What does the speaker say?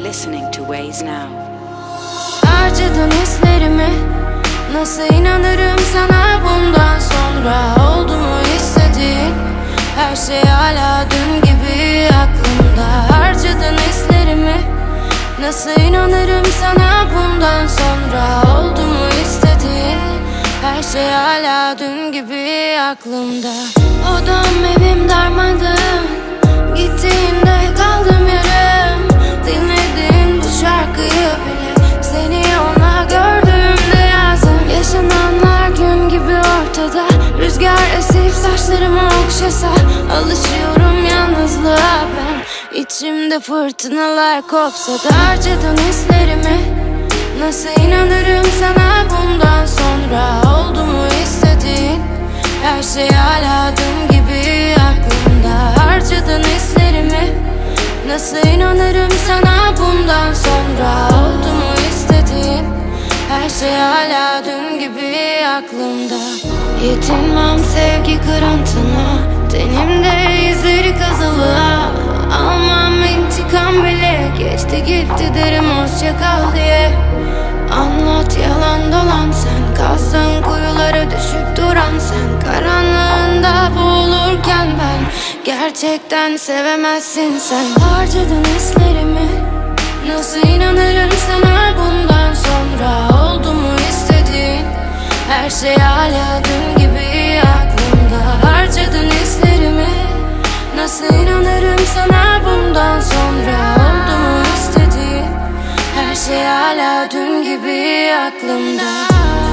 listening to Waze Now. Harcadın hislerimi, nasıl inanırım sana bundan sonra? Oldu mu istediğin her şey hala dün gibi aklımda. Harcadın hislerimi, nasıl inanırım sana bundan sonra? Oldu mu istediğin her şey hala dün gibi aklımda. Odam evim darmadağın, gittiğinde kaldım yarım. Dinlediğin bu şarkıyı bile seni ona gördüğümde yazdım. Yaşananlar gün gibi ortada, rüzgar esip saçlarımı okşasa. Alışıyorum yalnızlığa ben, İçimde fırtınalar kopsa da. Harcadın hislerimi, nasıl inanırım sana bundan sonra? Oldu mu istediğin her şey hala dün gibi aklımda. Harcadın hislerimi, nasıl inanırım sana bundan sonra? Oldu mu istediğin her şey hala dün gibi aklımda. Yetinmem sevgi kırıntına, tenimde izleri kazılı. Almam intikam bile, geçti gitti derim hoşça kal diye. Anlat yalan dolan, sen kazdığın kuyulara düşüp duran sen. Karanlığında boğulurken ben, gerçekten sevemezsin sen. Harcadın hislerimi, nasıl inanırım sana bundan sonra? Oldu mu istediğin her şey hala dün gibi aklımda. Harcadın hislerimi, nasıl inanırım sana bundan sonra? Oldu mu istediğin her şey hala dün gibi aklımda.